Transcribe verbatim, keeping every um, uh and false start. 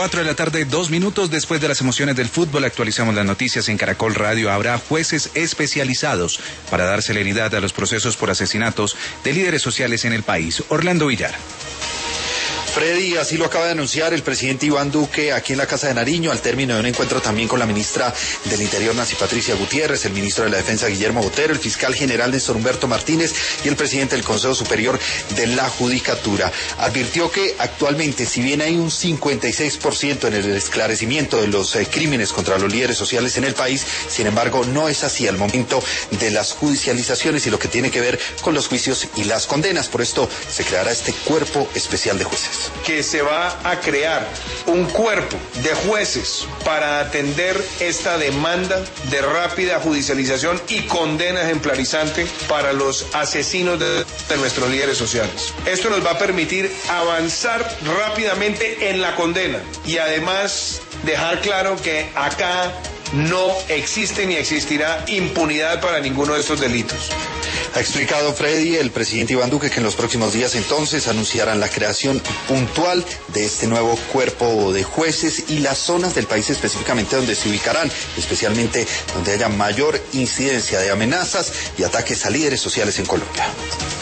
Cuatro de la tarde, dos minutos después de las emociones del fútbol, actualizamos las noticias en Caracol Radio. Habrá jueces especializados para dar celeridad a los procesos por asesinatos de líderes sociales en el país. Orlando Villar. Freddy, así lo acaba de anunciar el presidente Iván Duque aquí en la Casa de Nariño, al término de un encuentro también con la ministra del Interior, Nancy Patricia Gutiérrez, el ministro de la Defensa, Guillermo Botero, el fiscal general Néstor Humberto Martínez y el presidente del Consejo Superior de la Judicatura. Advirtió que actualmente, si bien hay un cincuenta y seis por ciento en el esclarecimiento de los eh, crímenes contra los líderes sociales en el país, sin embargo, no es así al momento de las judicializaciones y lo que tiene que ver con los juicios y las condenas. Por esto se creará este cuerpo especial de jueces. Que se va a crear un cuerpo de jueces para atender esta demanda de rápida judicialización y condena ejemplarizante para los asesinos de, de nuestros líderes sociales. Esto nos va a permitir avanzar rápidamente en la condena y además dejar claro que acá no existe ni existirá impunidad para ninguno de estos delitos. Ha explicado Freddy, el presidente Iván Duque, que en los próximos días entonces anunciarán la creación puntual de este nuevo cuerpo de jueces y las zonas del país específicamente donde se ubicarán, especialmente donde haya mayor incidencia de amenazas y ataques a líderes sociales en Colombia.